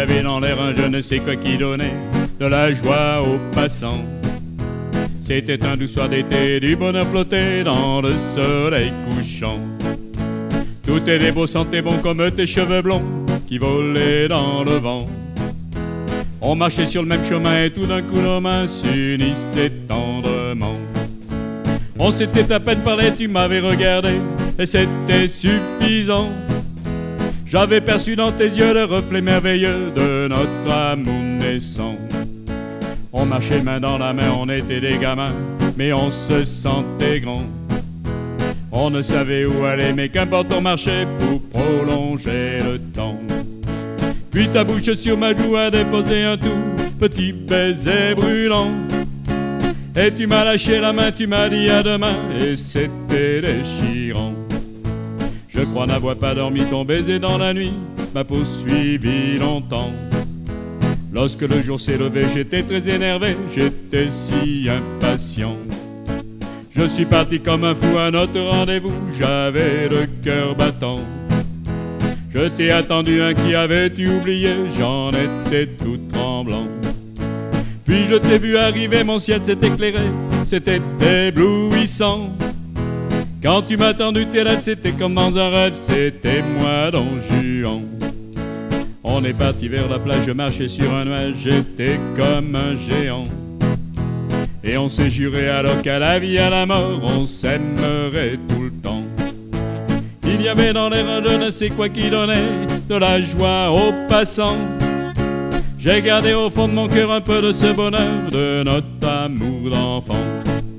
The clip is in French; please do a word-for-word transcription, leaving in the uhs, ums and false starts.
avait dans l'air un je ne sais quoi qui donnait de la joie aux passants. C'était un doux soir d'été, du bonheur flottait dans le soleil couchant. Tout était beau, sentait bon comme tes cheveux blonds qui volaient dans le vent. On marchait sur le même chemin et tout d'un coup nos mains s'unissaient tendrement. On s'était à peine parlé, tu m'avais regardé et c'était suffisant. J'avais perçu dans tes yeux le reflet merveilleux de notre amour naissant. On marchait main dans la main, on était des gamins, mais on se sentait grand. On ne savait où aller, mais qu'importe on marchait pour prolonger le temps. Puis ta bouche sur ma joue a déposé un tout petit baiser brûlant. Et tu m'as lâché la main, tu m'as dit à demain, et c'était déchirant. Je crois n'avoir pas dormi, ton baiser dans la nuit m'a poursuivi longtemps. Lorsque le jour s'est levé, j'étais très énervé, j'étais si impatient. Je suis parti comme un fou à notre rendez-vous, j'avais le cœur battant. Je t'ai attendu, un qui avait-tu oublié, j'en étais tout tremblant. Puis je t'ai vu arriver, mon ciel s'est éclairé, c'était éblouissant. Quand tu m'as attendu, tes lèvres, c'était comme dans un rêve, c'était moi Don Juan. On est parti vers la plage, je marchais sur un nuage, j'étais comme un géant. Et on s'est juré alors qu'à la vie, à la mort, on s'aimerait tout le temps. Il y avait dans l'air un je ne sais quoi qui donnait de la joie aux passants. J'ai gardé au fond de mon cœur un peu de ce bonheur de notre amour d'enfant.